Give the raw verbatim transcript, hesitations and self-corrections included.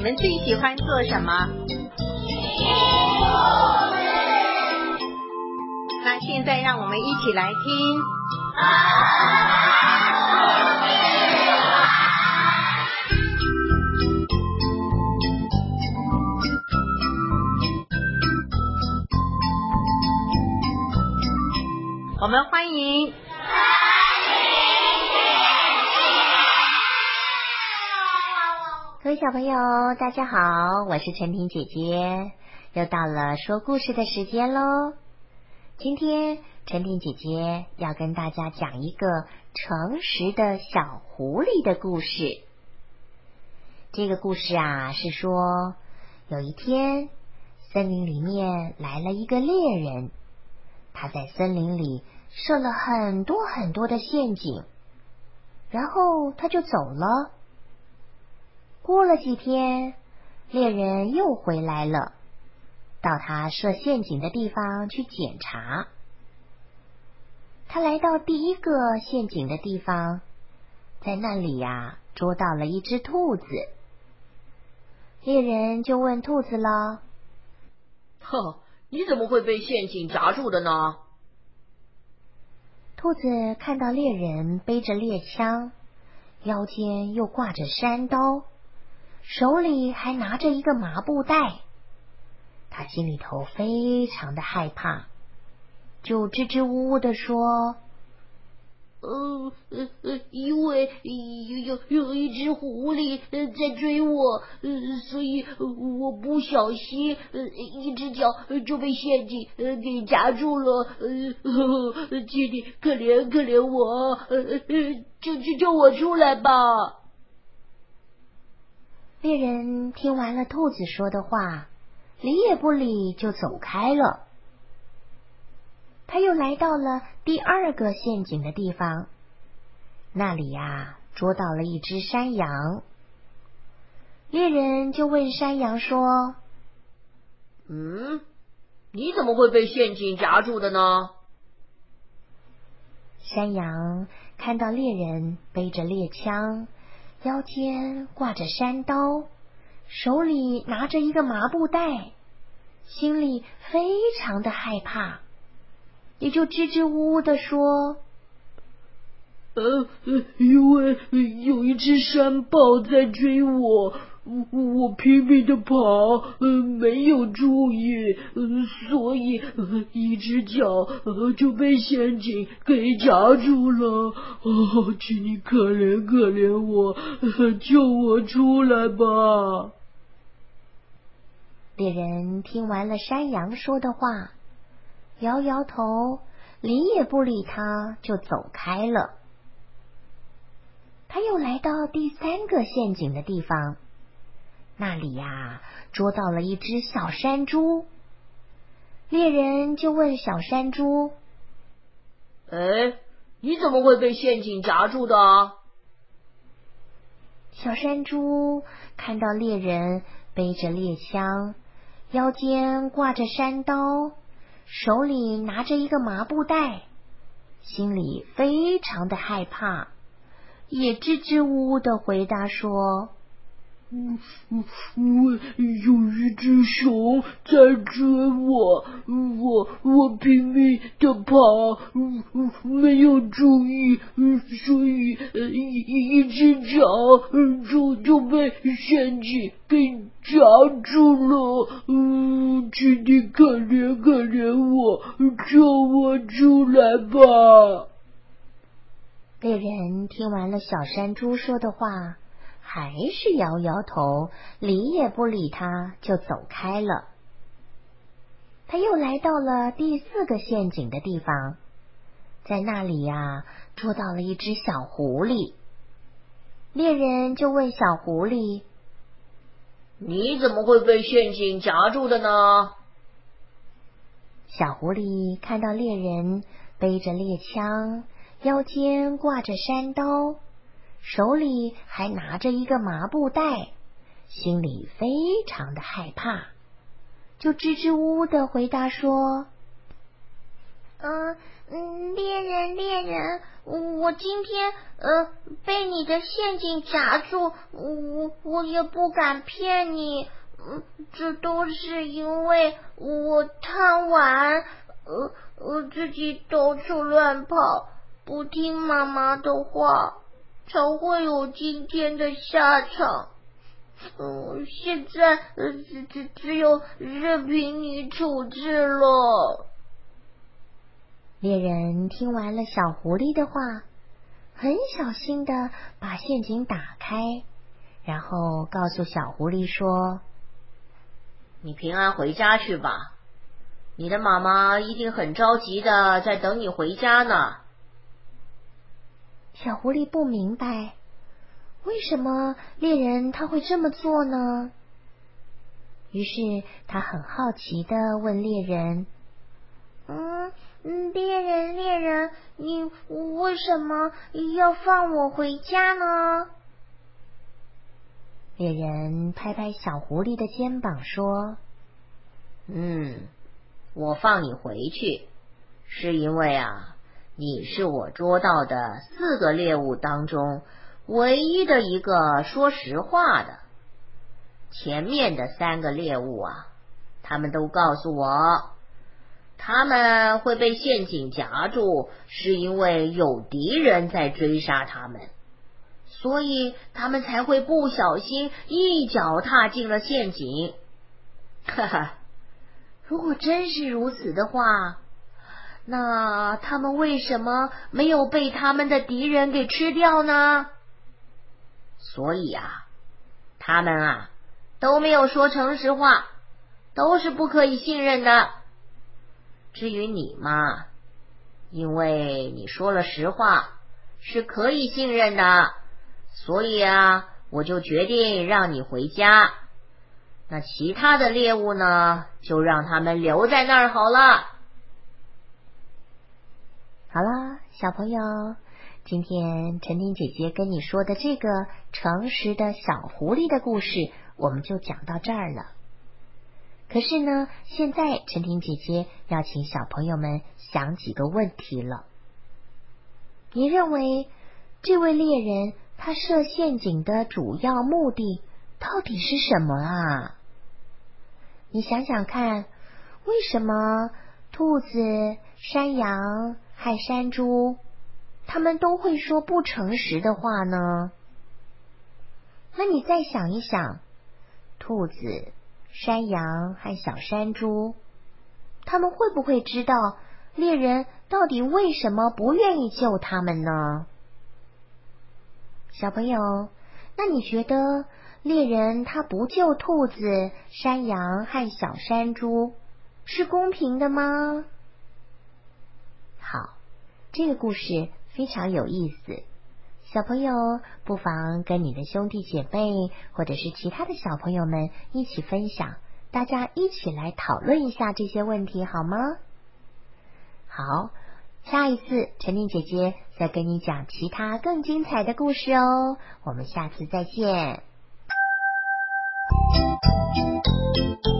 们最喜欢做什么？那现在让我们一起来听。我们欢迎各位小朋友，大家好，我是陈婷姐姐，又到了说故事的时间咯。今天陈婷姐姐要跟大家讲一个诚实的小狐狸的故事。这个故事啊，是说有一天森林里面来了一个猎人，他在森林里设了很多很多的陷阱，然后他就走了。过了几天，猎人又回来了，到他设陷阱的地方去检查。他来到第一个陷阱的地方，在那里呀、啊，捉到了一只兔子。猎人就问兔子了： 哼，你怎么会被陷阱夹住的呢？ 兔子看到猎人背着猎枪，腰间又挂着山刀，手里还拿着一个麻布袋，他心里头非常的害怕，就支支吾吾的说： 呃呃呃，因为有有有一只狐狸在追我，呃，所以我不小心呃一只脚就被陷阱呃给夹住了。呃，请你可怜可怜我，呃救救救我出来吧！ 猎人听完了兔子说的话，理也不理就走开了。他又来到了第二个陷阱的地方，那里呀、啊，捉到了一只山羊。猎人就问山羊说： 嗯，你怎么会被陷阱夹住的呢？ 山羊看到猎人背着猎枪，腰间挂着山刀，手里拿着一个麻布袋，心里非常的害怕，也就支支吾吾的说： 呃，因为有一只山豹在追我，我拼命的跑，呃，没有注意，呃，所以呃一只脚呃就被陷阱给夹住了。哦，请你可怜可怜我，呃，救我出来吧！ 猎人听完了山羊说的话，摇摇头，理也不理他，就走开了。他又来到第三个陷阱的地方，那里呀、啊，捉到了一只小山猪。猎人就问小山猪： 哎，你怎么会被陷阱夹住的啊？ 小山猪看到猎人背着猎枪，腰间挂着山刀，手里拿着一个麻布袋，心里非常的害怕，也支支吾吾的回答说： 嗯，因为有一只熊在追我，我我拼命的跑，没有注意，所以一一只脚就就被陷阱给夹住了。嗯，请你可怜可怜我，救我出来吧！ 猎人听完了小山猪说的话，还是摇摇头，理也不理他，就走开了。他又来到了第四个陷阱的地方，在那里呀、啊，捉到了一只小狐狸。猎人就问小狐狸： 你怎么会被陷阱夹住的呢？ 小狐狸看到猎人背着猎枪，腰间挂着山刀，手里还拿着一个麻布袋，心里非常的害怕，就支支吾吾的回答说： 嗯嗯，猎人猎人，我今天呃被你的陷阱夹住，我我也不敢骗你，嗯，这都是因为我贪玩，呃呃自己到处乱跑，不听妈妈的话，才会有今天的下场。嗯，现在呃只只只有任凭你处置了。 猎人听完了小狐狸的话，很小心的把陷阱打开，然后告诉小狐狸说： 你平安回家去吧，你的妈妈一定很着急的在等你回家呢。 小狐狸不明白，为什么猎人他会这么做呢？于是他很好奇的问猎人： 嗯嗯，猎人猎人，你为什么要放我回家呢？ 猎人拍拍小狐狸的肩膀说： 嗯，我放你回去，是因为啊，你是我捉到的四个猎物当中唯一的一个说实话的。前面的三个猎物啊，他们都告诉我，他们会被陷阱夹住，是因为有敌人在追杀他们，所以他们才会不小心一脚踏进了陷阱。哈哈，如果真是如此的话，那他们为什么没有被他们的敌人给吃掉呢？所以啊，他们啊都没有说诚实话，都是不可以信任的。至于你嘛，因为你说了实话，是可以信任的，所以啊，我就决定让你回家。那其他的猎物呢，就让他们留在那儿好了。 好了，小朋友，今天陈婷姐姐跟你说的这个诚实的小狐狸的故事，我们就讲到这儿了。可是呢，现在陈婷姐姐要请小朋友们想几个问题了。你认为这位猎人他设陷阱的主要目的到底是什么啊？你想想看，为什么兔子、山羊和山猪他们都会说不诚实的话呢？那你再想一想，兔子、山羊和小山猪，他们会不会知道猎人到底为什么不愿意救他们呢？小朋友，那你觉得猎人他不救兔子、山羊和小山猪是公平的吗？好，这个故事非常有意思，小朋友不妨跟你的兄弟姐妹或者是其他的小朋友们一起分享，大家一起来讨论一下这些问题好吗？好，下一次陈婷姐姐再跟你讲其他更精彩的故事哦，我们下次再见。